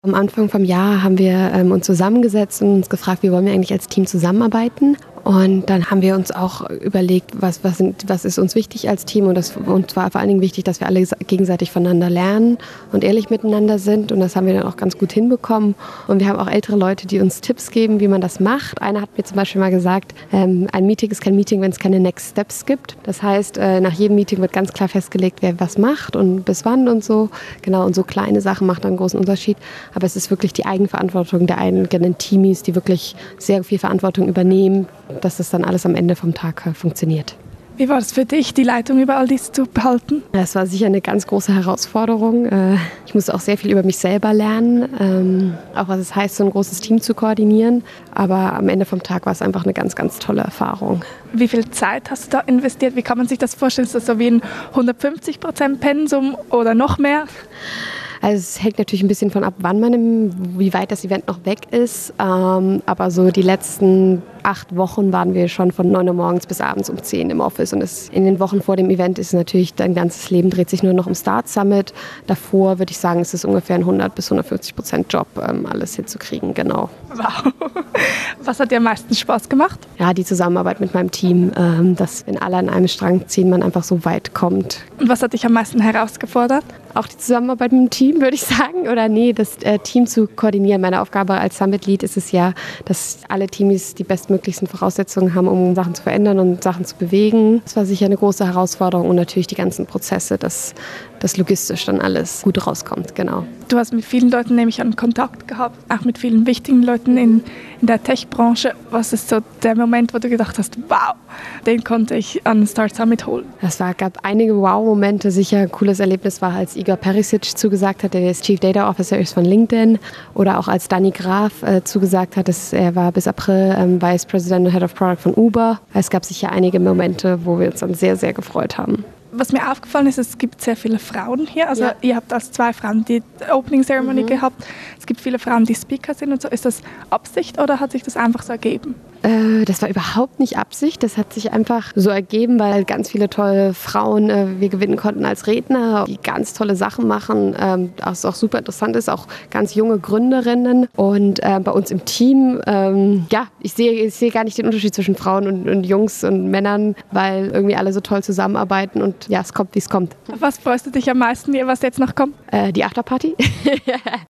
Am Anfang vom Jahr haben wir uns zusammengesetzt und uns gefragt, wie wollen wir eigentlich als Team zusammenarbeiten. Und dann haben wir uns auch überlegt, was ist uns wichtig als Team. Und uns war vor allen Dingen wichtig, dass wir alle gegenseitig voneinander lernen und ehrlich miteinander sind. Und das haben wir dann auch ganz gut hinbekommen. Und wir haben auch ältere Leute, die uns Tipps geben, wie man das macht. Einer hat mir zum Beispiel mal gesagt, ein Meeting ist kein Meeting, wenn es keine Next Steps gibt. Das heißt, nach jedem Meeting wird ganz klar festgelegt, wer was macht und bis wann und so. Genau, und so kleine Sachen machen dann einen großen Unterschied. Aber es ist wirklich die Eigenverantwortung der eigenen Teamies, die wirklich sehr viel Verantwortung übernehmen, dass das dann alles am Ende vom Tag funktioniert. Wie war es für dich, die Leitung über all dies zu behalten? Das war sicher eine ganz große Herausforderung. Ich musste auch sehr viel über mich selber lernen, auch was es heißt, so ein großes Team zu koordinieren. Aber am Ende vom Tag war es einfach eine ganz, ganz tolle Erfahrung. Wie viel Zeit hast du da investiert? Wie kann man sich das vorstellen? Ist das so wie ein 150% Pensum oder noch mehr? Also es hängt natürlich ein bisschen von ab, wie weit das Event noch weg ist. Aber so die letzten 8 Wochen waren wir schon von 9 Uhr morgens bis abends um 10 im Office. Und in den Wochen vor dem Event ist natürlich, dein ganzes Leben dreht sich nur noch um Start Summit. Davor würde ich sagen, ist es ungefähr ein 100-150% Job, alles hinzukriegen, genau. Wow. Was hat dir am meisten Spaß gemacht? Ja, die Zusammenarbeit mit meinem Team, dass wenn alle an einem Strang ziehen, man einfach so weit kommt. Und was hat dich am meisten herausgefordert? Auch die Zusammenarbeit mit dem Team, würde ich sagen. Oder nee, das Team zu koordinieren. Meine Aufgabe als Summit Lead ist es ja, dass alle Teams die bestmöglichsten Voraussetzungen haben, um Sachen zu verändern und Sachen zu bewegen. Das war sicher eine große Herausforderung und natürlich die ganzen Prozesse, dass logistisch dann alles gut rauskommt, genau. Du hast mit vielen Leuten nämlich an Kontakt gehabt, auch mit vielen wichtigen Leuten in der Tech-Branche. Was ist so der Moment, wo du gedacht hast, wow, den konnte ich an Start Summit holen? Gab einige Wow-Momente. Sicher ein cooles Erlebnis war, als Igor Perisic zugesagt hat, der jetzt Chief Data Officer ist von LinkedIn. Oder auch als Dani Graf zugesagt hat, er war bis April Vice President und Head of Product von Uber. Es gab sicher einige Momente, wo wir uns dann sehr, sehr gefreut haben. Was mir aufgefallen ist, es gibt sehr viele Frauen hier. Also Ihr habt als 2 Frauen die Opening Ceremony gehabt. Es gibt viele Frauen, die Speaker sind und so. Ist das Absicht oder hat sich das einfach so ergeben? Das war überhaupt nicht Absicht. Das hat sich einfach so ergeben, weil ganz viele tolle Frauen wir gewinnen konnten als Redner, die ganz tolle Sachen machen. Was auch super interessant ist, auch ganz junge Gründerinnen. Und bei uns im Team, ich sehe gar nicht den Unterschied zwischen Frauen und Jungs und Männern, weil irgendwie alle so toll zusammenarbeiten und ja, es kommt, wie es kommt. Auf was freust du dich am meisten, was jetzt noch kommt? Die Afterparty.